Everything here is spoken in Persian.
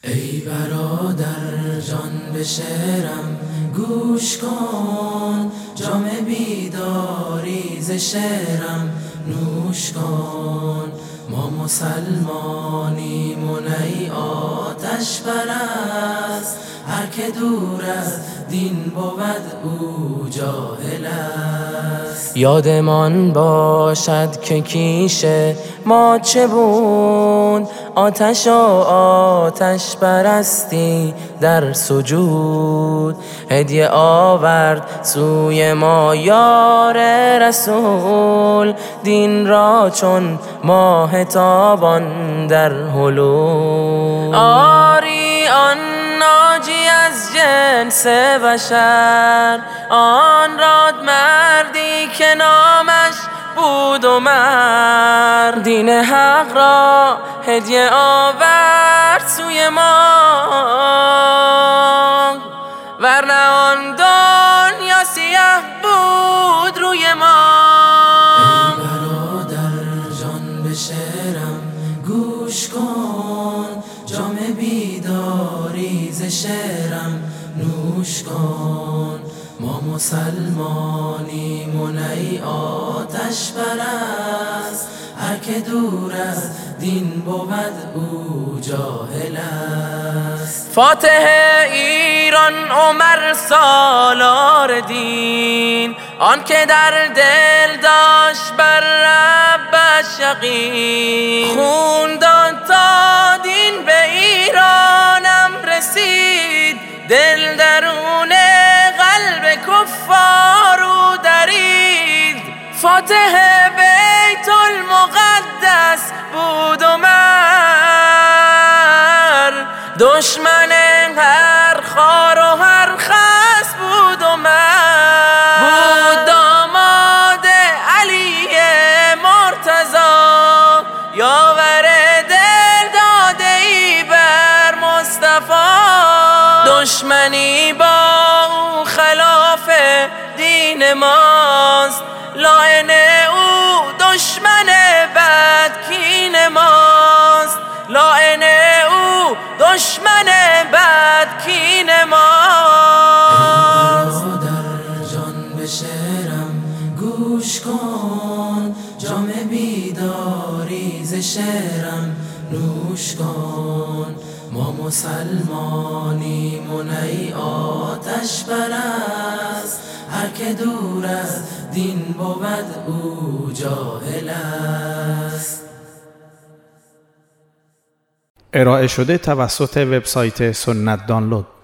ای برادر جان به شعرم گوش کن، جام بیداری ز شعرم نوش کن. ما مسلمانیم و نی آتش پرست، هر که دور از دین بود او جاهل است. یادمان باشد که کیش ما چه بود، آتش و آتش پرستی در سجود. هدیه آورد سوی ما یار رسول، دین را چون ماه تابان در هلول. آری آن ناجی از جنس بشر، آن راد مردی که نامش بود عمر. دین حق را هدیه آورد سوی ما، ورنه آن دنیا سیاه بود روی ما. ای برادر جان به شعرم گوش کن، جام بیداری ز شعرم نوش کن. ما مسلمانیم و نی آتش پرست، هر که دور از دین بود او جاهل است. فاتح ایران عمر سالار دین، آن که در دل داشت بر ربش یقین. خون داد تا دین به ایرانم رسید، دل درون قلب کفارو درید. فاتح بیت المقدس بود عمر، دشمن هر خار و هر خس بود عمر. بود داماد علی مرتضی، یاور دل داده ای بر مصطفی. دشمنی با او خلاف دین ماست، لاعن او دشمن بدکین ماست. لاعن او دشمن بدکین ماست. ای برادر جان به شعرم گوش کن، جام بیداری ز شعرم نوش کن. ما مسلمانیم و نی آتش پرست، هر که دور از دین بود او جاهل است. ارائه شده توسط وبسایت سنت دانلود.